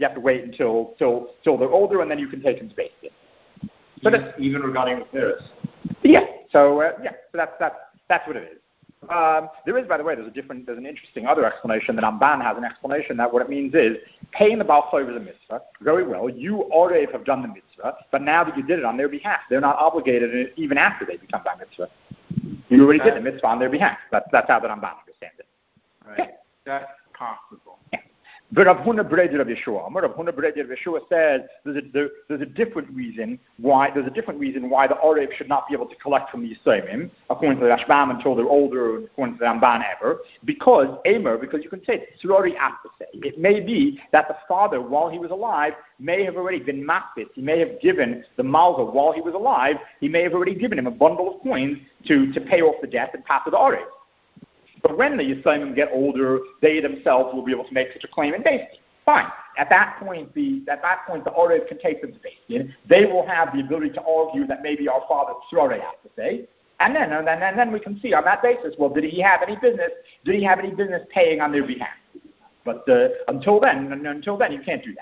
they're older, and then you can take them to base it. So even regarding the parents. Yeah. So that's what it is. There is, by the way, there's an interesting other explanation that Ramban has an explanation that what it means is paying the Baal Chayv is a mitzvah. Very well, you Orev have done the mitzvah, but now that you did it on their behalf, they're not obligated even after they become bar mitzvah. You already did the mitzvah on their behalf. That's how the Ramban understands it. Right. Okay. That's possible. Yeah. But Rav Huna Breder of Yeshua, Rav Huna Breder of Yeshua says there's a different reason why the Orev should not be able to collect from the Yisomim, according to the Rashbam, until they're older, according to the Ramban ever, because you can say it's Tzrori Apase. It may be that the father, while he was alive, may have already been makbis. He may have given the malva while he was alive. He may have already given him a bundle of coins to pay off the debt and pass to the Orev. But when the Yisomim get older, they themselves will be able to make such a claim in Beis Din. Fine. At that point, the Orev can take them to Beis Din. They will have the ability to argue that maybe our father Tzrorei has to say, and then we can see on that basis. Well, did he have any business? Did he have any business paying on their behalf? But until then, you can't do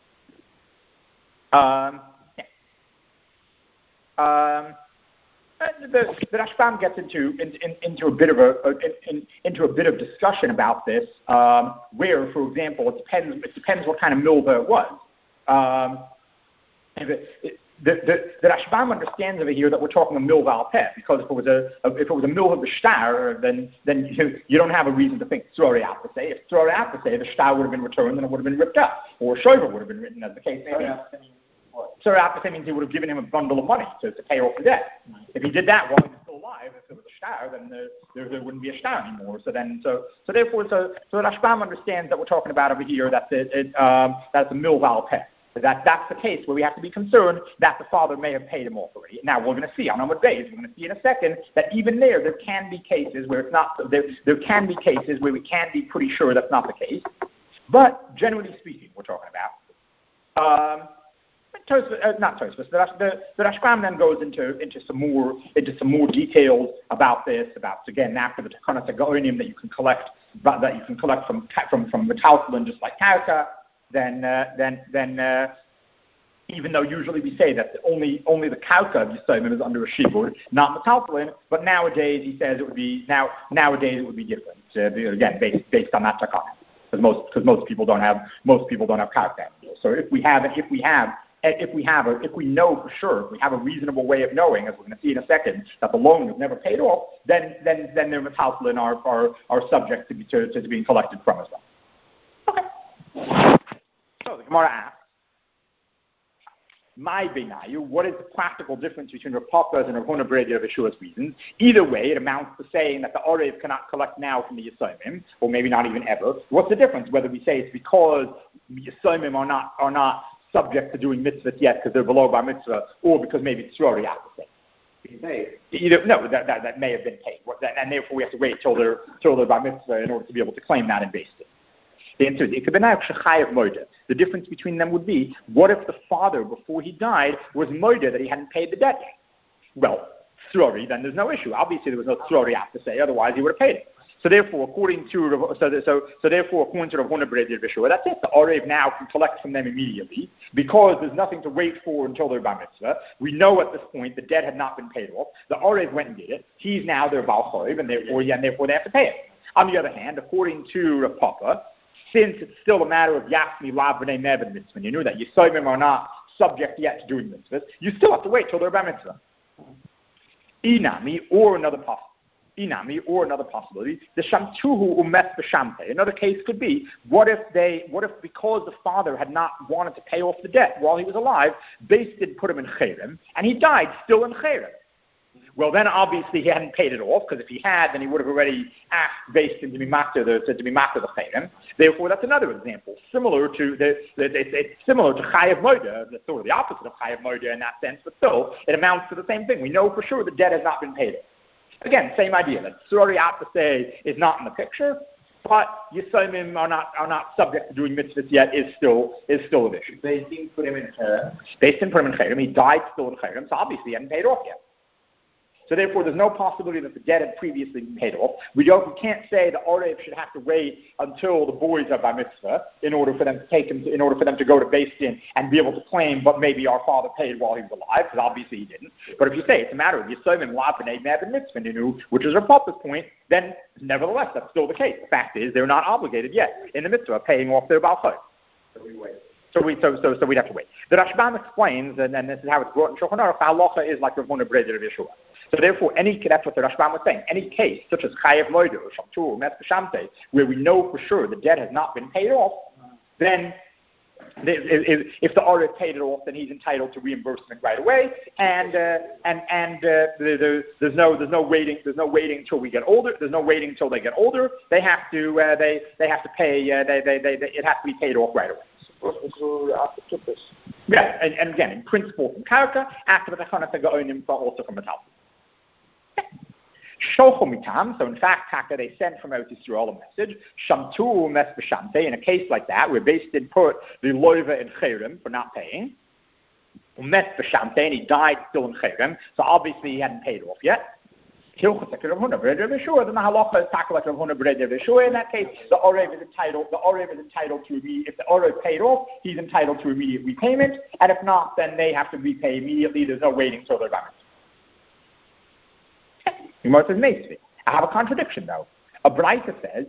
that. The Rashbam gets into a bit of discussion about this, where, for example, it depends what kind of milva it was. The Rashbam understands over here that we're talking a milva al peh, because if it was a milva b'shtar, then you don't have a reason to think tzrori apase. If tzrori apase, the shtar would have been returned, then it would have been ripped up, or shover would have been written, as the case may be. Tzrori apase means he would have given him a bundle of money to pay off the debt. If he did that while he was still alive, if it was a shtar, then there wouldn't be a shtar anymore. So therefore, Rashbam understands that we're talking about over here that's a milva al peh. That's the case where we have to be concerned that the father may have paid him off already. Now, we're going to see on Amud Beis, we're going to see in a second, that even there can be cases where it's not. There can be cases where we can be pretty sure that's not the case. But generally speaking, we're talking about. Not Tosfos. The Rashbam then goes into some more details about this. About, again, after the Takanat HaGaonim that you can collect from Metaltalin, just like Karka. Then even though usually we say that only the Kauka of Yisomim is under a shibud, not Metaltalin, but nowadays he says it would be different. Again, based on that Takanat, because most people don't have Kauka. So if we know for sure, if we have a reasonable way of knowing, as we're going to see in a second, that the loan was never paid off, then their Metaltalin are subject to being collected from as well. Okay. So the Gemara asks, "My benayu, what is the practical difference between Rav Papa's and Rav Huna Breder of Yeshua's reasons? Either way, it amounts to saying that the Orev cannot collect now from the Yisomim, or maybe not even ever. What's the difference? Whether we say it's because Yisomim are not subject to doing mitzvahs yet because they're below bar mitzvah, or because maybe it's Tzrori Apase. That may have been paid, and therefore we have to wait till they're bar mitzvah in order to be able to claim that and base it. The answer is, the difference between them would be, what if the father, before he died, was moida that he hadn't paid the debt yet? Well, Tzrori, then there's no issue. Obviously there was no Tzrori Apase, otherwise he would have paid it. So therefore, according to Rav Huna Breder Vishua, that's it. The Orev now can collect from them immediately because there's nothing to wait for until they're bar mitzvah. We know at this point the debt had not been paid off. The Orev went and did it. He's now their Baal Chorev, and therefore they have to pay it. On the other hand, according to Rav Papa, since it's still a matter of Yachmi Lav B'nei Neven mitzvah, you know that Yisayimim are not subject yet to doing mitzvahs, you still have to wait till they're bar mitzvah. Inami, or another possibility, the Shamtuhu Umet B'Shamte. Another case could be, what if because the father had not wanted to pay off the debt while he was alive, Beis Din put him in Cherem, and he died still in Cherem. Well, then obviously he hadn't paid it off, because if he had, then he would have already asked Beis Din to be master the Cherem. Therefore, that's another example, similar to it's similar to Chayav Moda, that's sort of the opposite of Chayav Moda in that sense, but still, it amounts to the same thing. We know for sure the debt has not been paid off. Again, same idea. That Surah Apaseh is not in the picture, but Yisayimim are not subject to doing mitzvahs yet is still an issue. Beis Din put him in Cherem. Beis Din put him in Cherem. He died still in Cherem, so obviously he hadn't paid off yet. So therefore, there's no possibility that the debt had previously been paid off. We can't say the Orev should have to wait until the boys are bar mitzvah in order for them to go to Beis Din and be able to claim, but maybe our father paid while he was alive, because obviously he didn't. But if you say it's a matter of Yisayim Lav B'nei Neven mitzvah, which is our Papa's point, then nevertheless that's still the case. The fact is they're not obligated yet in the mitzvah paying off their Baal Chayv. So we wait. So we'd have to wait. The Rashbam explains, and this is how it's brought in Shulchan Aruch, halacha is like Rav Huna Breder Yeshua. So therefore, that's what the Rashbam was saying. Any case, such as Chayav Moed or Shamtur or Met B'Shamte, where we know for sure the debt has not been paid off, then if the Orev paid it off, then he's entitled to reimbursement right away, and there's no waiting until we get older. There's no waiting until they get older. They have to pay. It has to be paid off right away. Yeah, and again, in principle from Karka, after the Chanukah Ga'onim also from Metal. Shochomitam, so in fact, Taka, they sent from Eretz Yisrael a message. Shamtu Mes B'Shamte, in a case like that, where Beis Din put the Loiva in Cherem for not paying. Mes B'Shamte, and he died still in Cherem, so obviously he hadn't paid off yet. Then the halacha is taka like Rav Huna Breder Vishua. In that case, the Orev is entitled to if the Orev paid off, he's entitled to immediate repayment, and if not, then they have to repay immediately. There's no waiting until they're back. I have a contradiction though. A Braita says,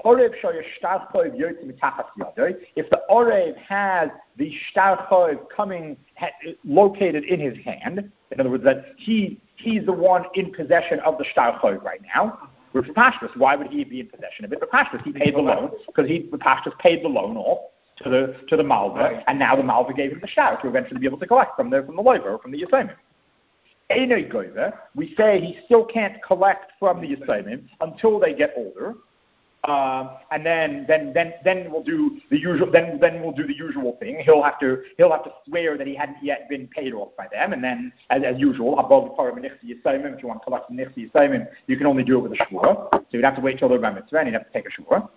if the Orev has the Shtar Choiv located in his hand, in other words, that he's the one in possession of the Shtar Choiv right now, with Pashtus, why would he be in possession of it? But Pashtus, he paid the loan, because Pashtus paid the loan off to the Malva, right. And now the Malva gave him the Shtar to eventually be able to collect from the Loiva or from the Yisayimim. Einoi Goiva, we say he still can't collect from the Yisayimim until they get older. And then we'll do the usual. Then we'll do the usual thing. He'll have to swear that he hadn't yet been paid off by them, and then as usual, if you want to collect from Nichsi Yisayimim, you can only do it with a shvua. So you'd have to wait till they're bar mitzvah, and you'd have to take a shvua.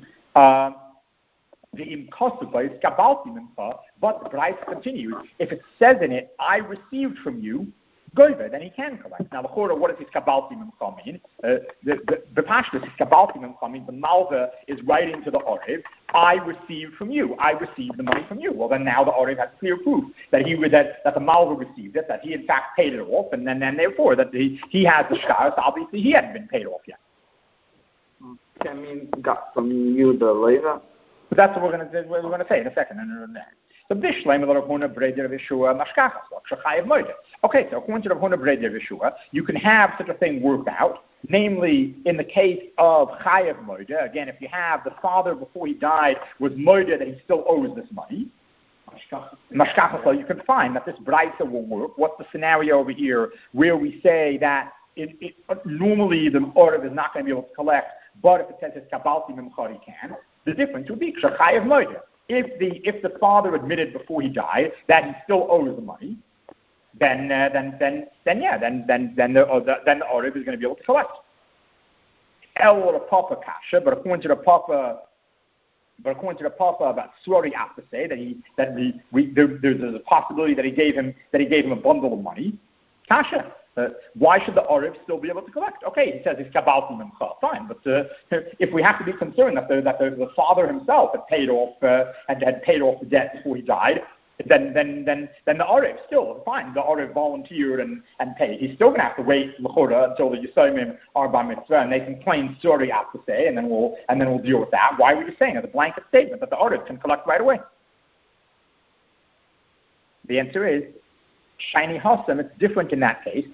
But the Braita continues. If it says in it, "I received from you," Goiva, then he can collect. Now, what does his Kabbalti Memcha mean? The Pashtus, his Kabbalti Memcha means the Malva is writing to the Orev, I received from you. I received the money from you. Well, then now the Orev has clear proof that that the Malva received it, that he in fact paid it off, and then therefore that he has the shtar, so obviously he hadn't been paid off yet. That means got from you the Leva? But that's what we're going to say in a second. So okay, so according to Rav Huna Breder Yeshua, you can have such a thing worked out, namely in the case of Chayav Moida. Again, if you have the father before he died was Moida that he still owes this money, Mashkacha, you can find that this Braisa will work. What's the scenario over here where we say that normally the Orev is not going to be able to collect, but if it says it's Kabbalti Memcha, he can. The difference would be Chayav Moida. If the father admitted before he died that he still owes the money, then the Orev is going to be able to collect. El or a Papa Kasha, but according to the Papa about Surah Apaseh there's a possibility that he gave him a bundle of money. Kasha. Why should the Orev still be able to collect? Okay, he says he's kabalti mincha, fine, but if we have to be concerned that the father himself had paid off the debt before he died, then the Orev still fine. The Orev volunteered and paid. He's still going to have to wait l'chora until the Yisomim are by mitzvah and they can claim sorry after say, and then we'll deal with that. Why are we just saying as a blanket statement that the Orev can collect right away? The answer is shiny Hassam. It's different in that case.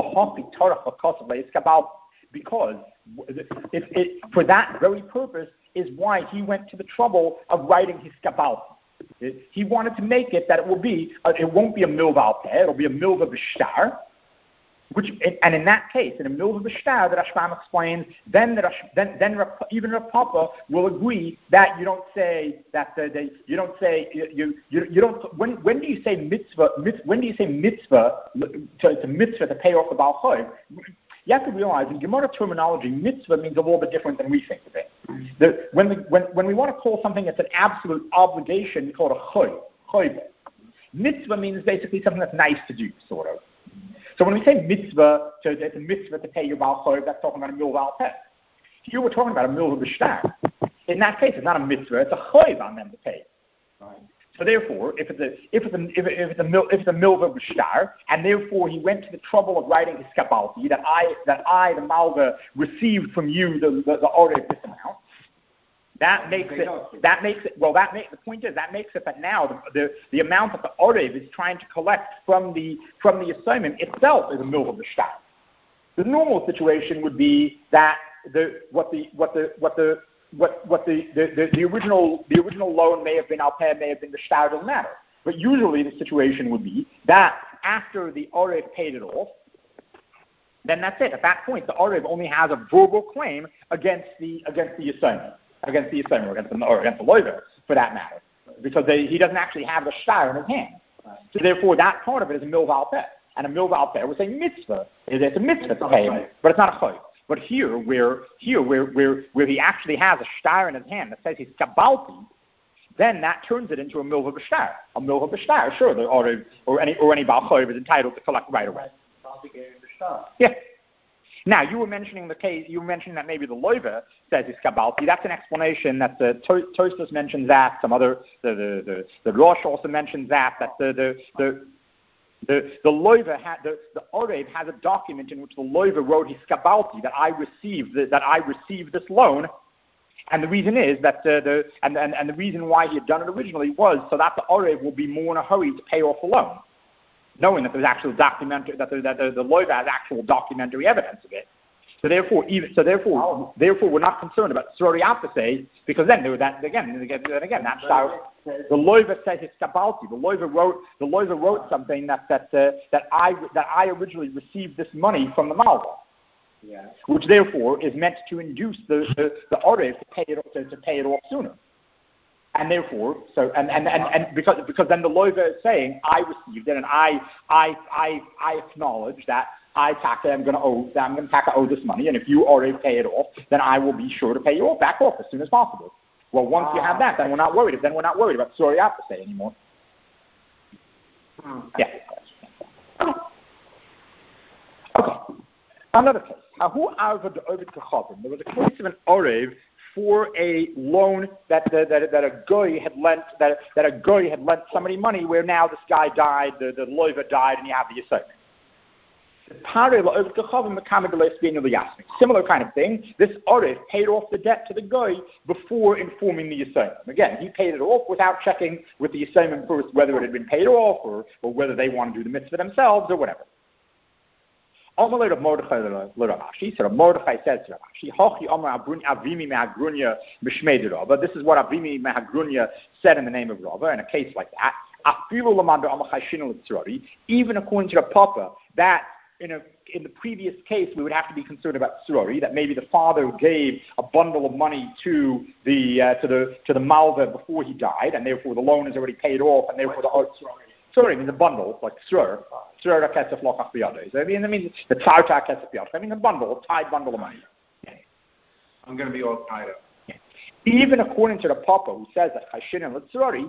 Because for that very purpose is why he went to the trouble of writing his kabal. He wanted to make it that it won't be a milva al peh, it'll be a milva b'shtar. And in that case, in a milva b'shtar, the Rashbam explains, then even Rav Papa will agree that you don't say that you don't say you don't. When do you say mitzvah? When do you say mitzvah to mitzvah to pay off the Baal Chayv? You have to realize in Gemara terminology, mitzvah means a little bit different than we think of it. When we want to call something that's an absolute obligation, we call it a chayv. Mitzvah means basically something that's nice to do, sort of. So when we say mitzvah, it's a mitzvah to pay your Baal Chayv, that's talking about a milva al peh. Here we're talking about a milva b'shtar. In that case, it's not a mitzvah; it's a chayv on them to pay. Right. So therefore, if it's a milva b'shtar, and therefore he went to the trouble of writing his kabalti that I the malva received from you the orev this amount. The point is that makes it that now the amount that the orev is trying to collect from the assignment itself is a milva b'shtar. The normal situation would be that the original loan may have been al peh, may have been the shtar, doesn't matter. But usually the situation would be that after the orev paid it off, then that's it. At that point, the orev only has a verbal claim against the assignment, or against the loiver, for that matter, because he doesn't actually have the shtar in his hand. So therefore, that part of it is a milva al peh, and a milva al peh was a mitzvah. It's a mitzvah to pay him, but it's not a chayv. But here, where he actually has a shtar in his hand that says he's kabalti, then that turns it into a milva b'shtar. A milva b'shtar, sure, the orev or any Baal Chayv is entitled to collect right away. Yeah. Now you were mentioning the case. You were mentioning that maybe the loiva says he's kabalti. That's an explanation that the Tosfos mentions that. Some other the Rosh also mentions that the loiva the orev has a document in which the loiva wrote his kabalti that I received this loan, and the reason is that the reason why he had done it originally was so that the orev will be more in a hurry to pay off the loan, knowing that there's actual documentary the loiva has actual documentary evidence of it. So therefore we're not concerned about sorry after say, because then that again that's how the loiva says it's kabalti. The loiva wrote something that I originally received this money from the malva, which therefore is meant to induce the orev to pay it off sooner. And therefore, because then the loiva is saying I received it and I acknowledge that I'm going to owe this money, and if you already pay it off, then I will be sure to pay you back off as soon as possible. Well, once you have that, then we're not worried. Then we're not worried about sorry I have to say anymore. Yeah. Okay. Another case. There was a case of an orev for a loan that a goy had lent somebody money, where now this guy died, the loiva died, and you have the assignment. Similar kind of thing. This orev paid off the debt to the guy before informing the assignment. Again, he paid it off without checking with the assignment first whether it had been paid off or whether they want to do the mitzvah themselves or whatever. So Mordechai says to Rashi, but this is what Avimi Mehagrunya said in the name of Rava in a case like that. Even according to the Papa, that in the previous case we would have to be concerned about Surari, that maybe the father gave a bundle of money to the Malva before he died, and therefore the loan is already paid off, and therefore Surari means a bundle, like Surah Kesef Lokach B'yadeh. I mean the Tarta Kesef B'yadeh. I mean a bundle, a tied bundle of money. I'm going to be all tied up. Even according to the Papa, who says that Chashin and Surari,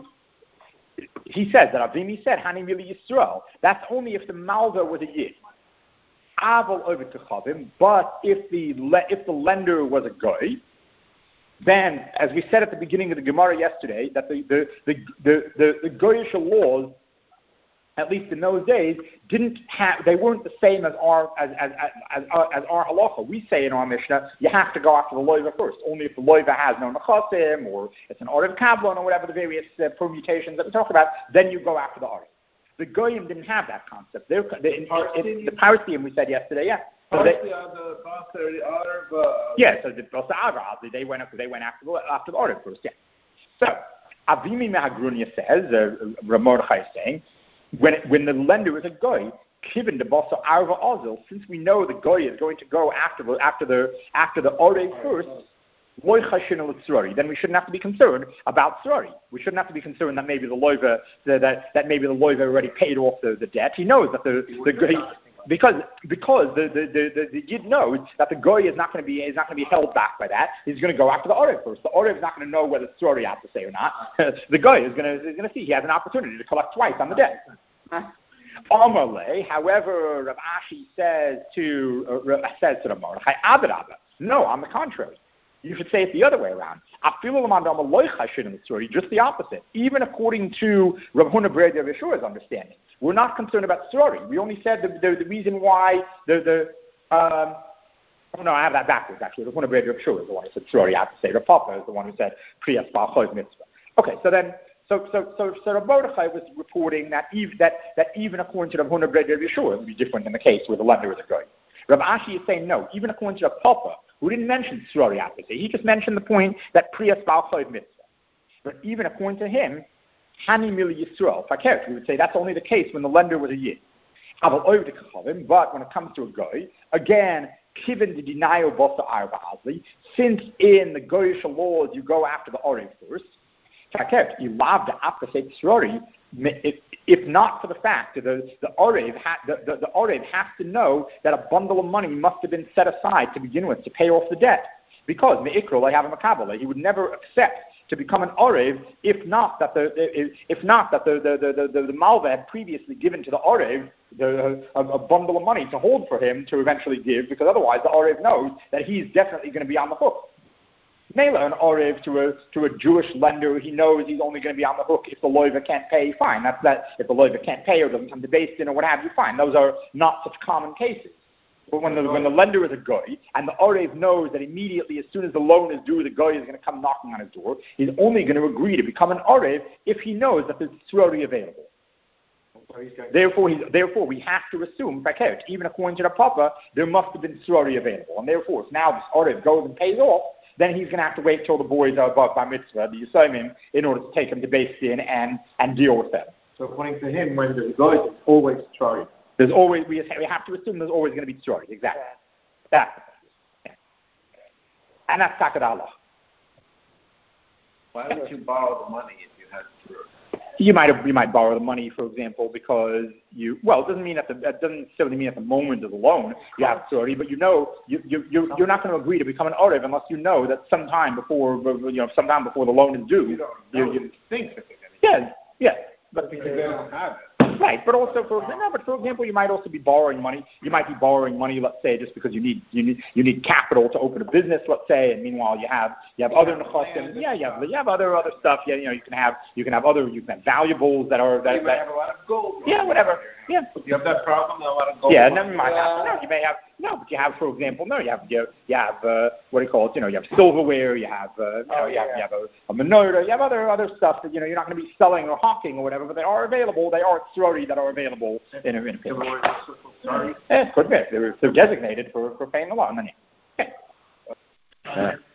he says that Avimi said Hani Mili Yisrael. That's only if the Malva was a Yid. But if the lender was a goy, then, as we said at the beginning of the Gemara yesterday, that the goyish laws, at least in those days, they weren't the same as our halacha. We say in our Mishnah, you have to go after the loiva first. Only if the loiva has no nechasim, or it's an Orev Kablon, or whatever the various permutations that we talk about, then you go after the Orev. The Goyim didn't have that concept. The Parasiyim we said yesterday, yeah. So so the Basa Arab, they went after the Orev first, yeah. So Avimi Mahagrunya says, Rav Mordechai is saying, when the lender is a goy, given the Basa Arva Ozil, since we know the goy is going to go after the Orev first, then we shouldn't have to be concerned about tzrari. We shouldn't have to be concerned that maybe the loiva already paid off the debt. He knows that the goy, because the Yid knows that the goy is not going to be held back by that. He's going to go after the Orev first. The Orev is not going to know whether tzrari has to say or not. The goy is going to see he has an opportunity to collect twice on the debt. Amarle, however, Rav Ashi says to the Mordechai, no, on the contrary. You should say it the other way around. Just the opposite. Even according to Rav Huna Breder of Yeshua's understanding, we're not concerned about tzrari. We only said the reason why I have that backwards actually. Rav Huna Breder of Yeshua is the one who said tzrari. I have to say Rav Papa is the one who said priyas ba'choz mitzvah. Okay, so Rav Mordechai was reporting that even according to Rav Huna Breder of Yeshua, it would be different in the case where the lender is a goy. Rav Ashi is saying no. Even according to Rav Papa, who didn't mention tzrari apathy. He just mentioned the point that priyas ba'choz mitzvah. But even according to him, hani mili Yisrael fakert, we would say that's only the case when the lender was a yid. But when it comes to a goy, again, given the denial b'asa arba azli, since in the goyish laws you go after the orev first, fakert, you love the apathy tzrari. If not for the fact that the Orev has to know that a bundle of money must have been set aside to begin with to pay off the debt. Because Me'ikro, have a makabel, he would never accept to become an Orev if not that the Malva had previously given to the Orev a bundle of money to hold for him to eventually give, because otherwise the Orev knows that he's definitely going to be on the hook. Mela, an Orev to a Jewish lender, he knows he's only going to be on the hook if the loiva can't pay, fine. That's that. If the loiva can't pay or doesn't come to Beis Din or what have you, fine. Those are not such common cases. But when the lender is a goy, and the Orev knows that immediately as soon as the loan is due, the goy is going to come knocking on his door, he's only going to agree to become an Orev if he knows that there's tzrari available. Therefore, we have to assume, even according to the Papa, there must have been tzrari available. And therefore, if now this Orev goes and pays off, then he's going to have to wait till the boys are above by mitzvah, the Yisayimim, in order to take him to Beis Din and deal with them. So according to him, when there's goy, it's always tzrari. There's always, we have to assume there's always going to be tzrari, exactly. Yeah. And that's Takat Allah. Why would you borrow the money if you had tzrari? You might borrow the money, for example, because it doesn't mean that doesn't necessarily mean at the moment of the loan you have tzrari, but you're not going to agree to become an Orev unless you know that sometime before the loan is due. You think that they're going to. Yeah, but because they don't have it. Right, but also for example, you might also be borrowing money. You might be borrowing money, let's say, just because you need capital to open a business, let's say, and meanwhile you have other nechasim. Yeah, you have other stuff. Yeah, you can have valuables that are you might have a lot of gold. Yeah, whatever. Yeah. You have that problem, a lot of gold. Yeah, no, you might have. No, you may have. No, but you have, for example, you have what do you call it? You have silverware. You have you have a menorah. You have other stuff that you're not going to be selling or hawking or whatever, but they are available. They are tzrari that are available in a payment. Could be. They're designated for paying the loan. Okay.